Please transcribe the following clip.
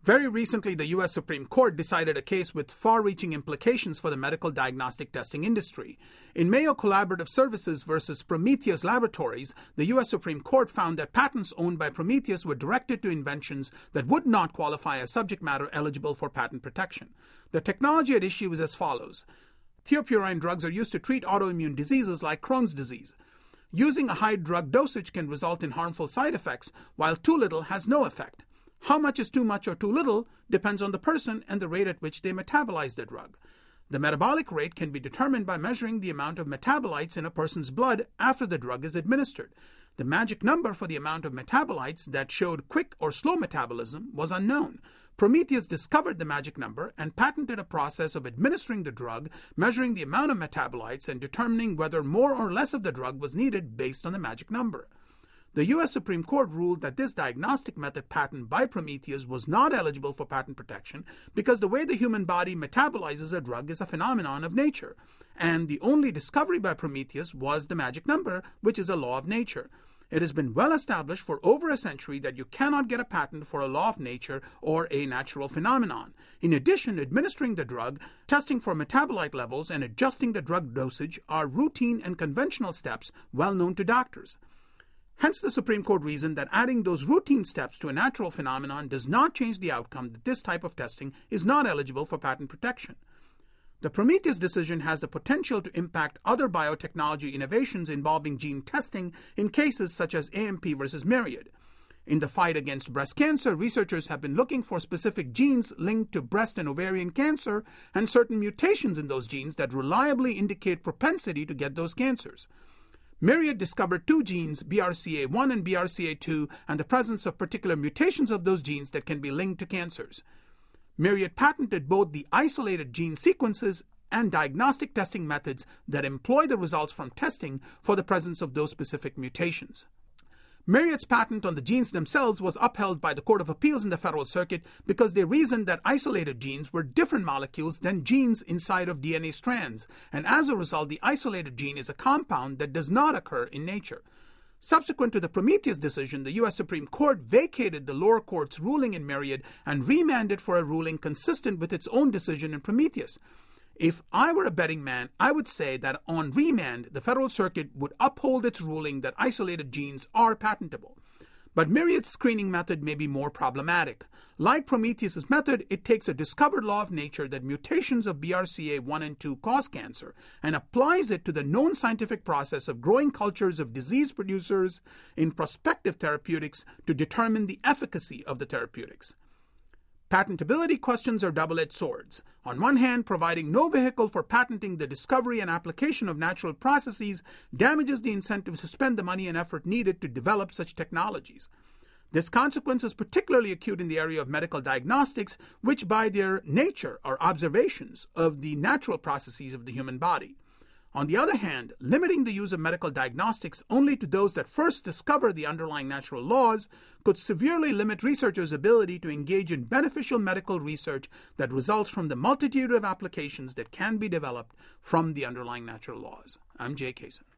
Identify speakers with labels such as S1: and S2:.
S1: Very recently, the U.S. Supreme Court decided a case with far-reaching implications for the medical diagnostic testing industry. In Mayo Collaborative Services versus Prometheus Laboratories, the U.S. Supreme Court found that patents owned by Prometheus were directed to inventions that would not qualify as subject matter eligible for patent protection. The technology at issue is as follows. Thiopurine drugs are used to treat autoimmune diseases like Crohn's disease. Using a high drug dosage can result in harmful side effects, while too little has no effect. How much is too much or too little depends on the person and the rate at which they metabolize the drug. The metabolic rate can be determined by measuring the amount of metabolites in a person's blood after the drug is administered. The magic number for the amount of metabolites that showed quick or slow metabolism was unknown. Prometheus discovered the magic number and patented a process of administering the drug, measuring the amount of metabolites, and determining whether more or less of the drug was needed based on the magic number. The U.S. Supreme Court ruled that this diagnostic method patent by Prometheus was not eligible for patent protection because the way the human body metabolizes a drug is a phenomenon of nature, and the only discovery by Prometheus was the magic number, which is a law of nature. It has been well established for over a century that you cannot get a patent for a law of nature or a natural phenomenon. In addition, administering the drug, testing for metabolite levels, and adjusting the drug dosage are routine and conventional steps well known to doctors. Hence, the Supreme Court reasoned that adding those routine steps to a natural phenomenon does not change the outcome that this type of testing is not eligible for patent protection. The Prometheus decision has the potential to impact other biotechnology innovations involving gene testing in cases such as AMP versus Myriad. In the fight against breast cancer, researchers have been looking for specific genes linked to breast and ovarian cancer and certain mutations in those genes that reliably indicate propensity to get those cancers. Myriad discovered two genes, BRCA1 and BRCA2, and the presence of particular mutations of those genes that can be linked to cancers. Myriad patented both the isolated gene sequences and diagnostic testing methods that employ the results from testing for the presence of those specific mutations. Myriad's patent on the genes themselves was upheld by the Court of Appeals in the Federal Circuit because they reasoned that isolated genes were different molecules than genes inside of DNA strands, and as a result, the isolated gene is a compound that does not occur in nature. Subsequent to the Prometheus decision, the U.S. Supreme Court vacated the lower court's ruling in Myriad and remanded for a ruling consistent with its own decision in Prometheus. If I were a betting man, I would say that on remand, the Federal Circuit would uphold its ruling that isolated genes are patentable. But Myriad's screening method may be more problematic. Like Prometheus's method, it takes a discovered law of nature that mutations of BRCA1 and 2 cause cancer and applies it to the known scientific process of growing cultures of disease producers in prospective therapeutics to determine the efficacy of the therapeutics. Patentability questions are double-edged swords. On one hand, providing no vehicle for patenting the discovery and application of natural processes damages the incentive to spend the money and effort needed to develop such technologies. This consequence is particularly acute in the area of medical diagnostics, which by their nature are observations of the natural processes of the human body. On the other hand, limiting the use of medical diagnostics only to those that first discover the underlying natural laws could severely limit researchers' ability to engage in beneficial medical research that results from the multitude of applications that can be developed from the underlying natural laws. I'm Jay Kaysen.